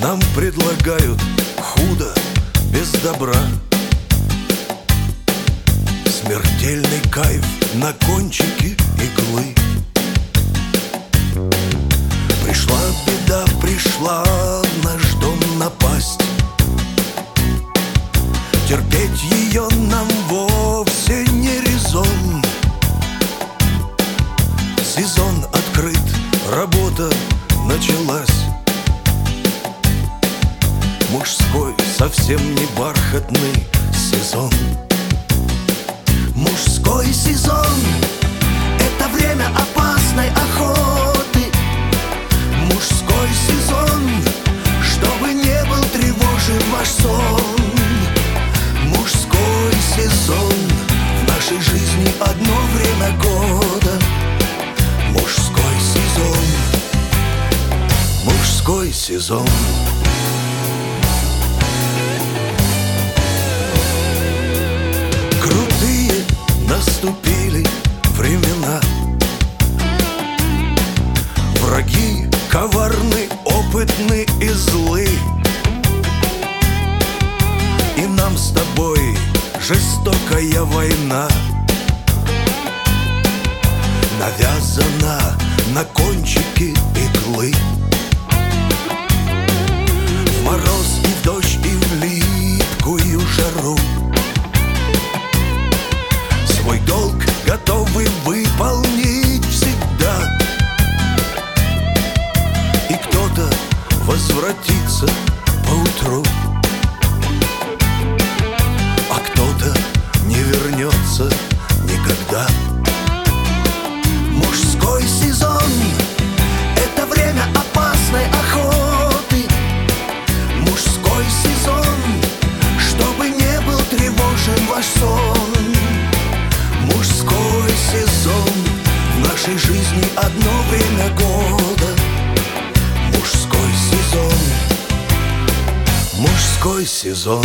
Нам предлагают худо без добра, смертельный кайф на кончике иглы. Пришла беда, пришла в наш дом напасть. Терпеть ее нам вовсе не резон. Сезон открыт, работа началась. Мужской, совсем не бархатный сезон. Мужской сезон — это время опасной охоты. Мужской сезон, чтобы не был тревожен ваш сон. Мужской сезон — в нашей жизни одно время года. Мужской сезон, мужской сезон. Крутые наступили времена. Враги коварны, опытны и злы. И нам с тобой жестокая война навязана на кончике иглы. В мороз и в дождь и в липкую жару свой долг готовы выполнить всегда. И кто-то возвратится поутру, а кто-то не вернется никогда. мужской сезон — это время опасной охоты. Мужской сезон, чтобы не был тревожен ваш сон. Мужской сезон — в нашей жизни одно время года. Мужской сезон, мужской сезон.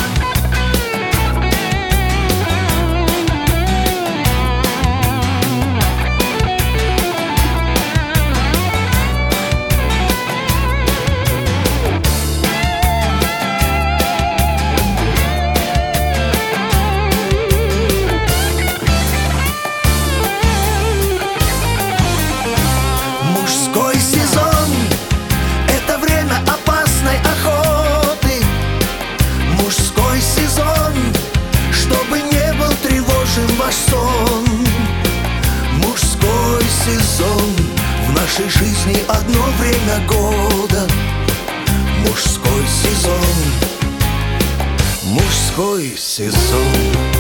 Мужской сезон — это время опасной охоты. Мужской сезон, чтобы не был тревожен ваш сон. Мужской сезон — в нашей жизни одно время года. Мужской сезон, Мужской сезон.